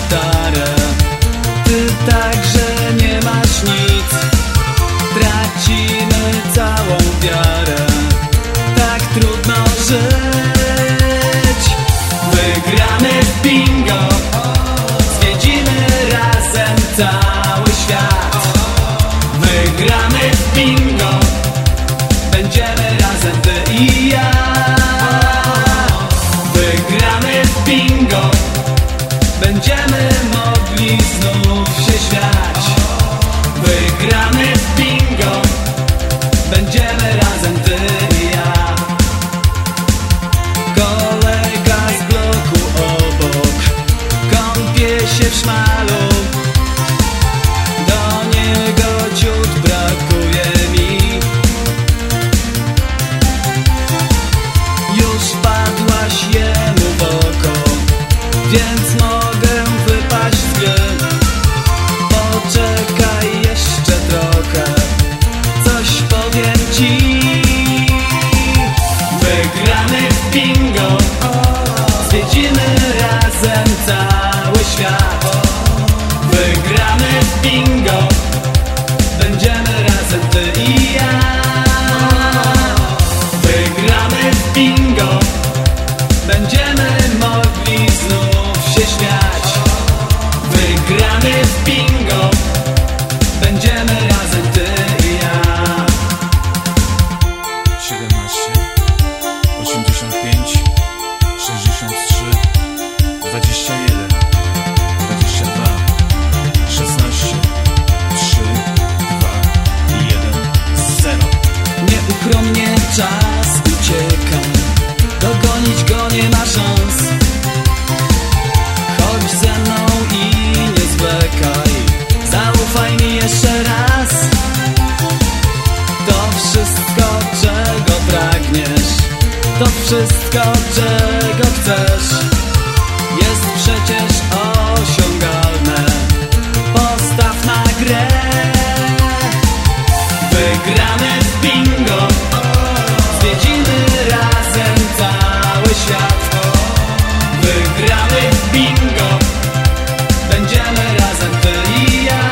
gitarę. Ty także nie masz nic, tracimy całą wiarę. Tak trudno żyć. Wygramy w bingo, zwiedzimy razem cały świat. Wygramy w bingo, będziemy razem ty i ja. Wygramy w bingo, będziemy mogli znów się śmiać. Wygramy w bingo, będziemy razem ty i ja. Kolega z bloku obok kąpie się w szmalu. Do niego ciut brakuje mi. Już wpadłaś jemu w oko, więc mogę wypaść z gry. Poczekaj jeszcze trochę, coś powiem ci. Wygramy w bingo, zwiedzimy razem cały świat. Wygramy w bingo, będziemy razem ty i ja. Wygramy w bingo, będziemy mogli znów się śmiać. Wygramy w bingo, będziemy razem ty i ja. 17, 85, 63, 21, 22, 16, 3, 2, 1, 0. Nieuchronnie czas ucieka, dogonić go nie ma szans. Chodź ze mną i nie zwlekaj, zaufaj mi jeszcze raz. To wszystko, czego pragniesz, to wszystko, czego chcesz, jest przecież osiągalne. Postaw na grę. Wygramy w bingo, zwiedzimy razem cały świat. Wygramy w bingo, będziemy razem ty i ja.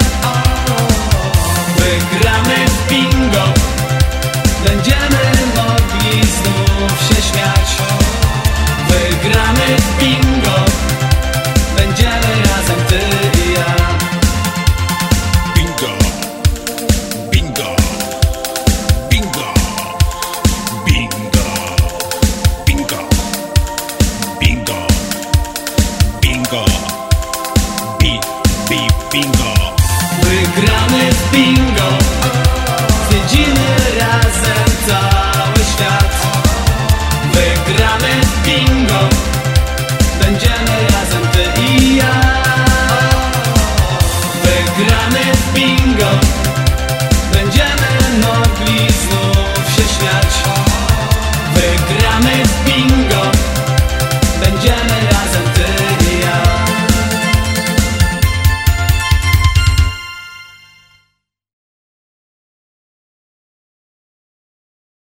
Wygramy w bingo, będziemy mogli znów się śmiać. Wygramy w bingo, będziemy razem ty i ja. Bingo, bingo, bingo, bingo, bingo, bingo, bingo, bingo.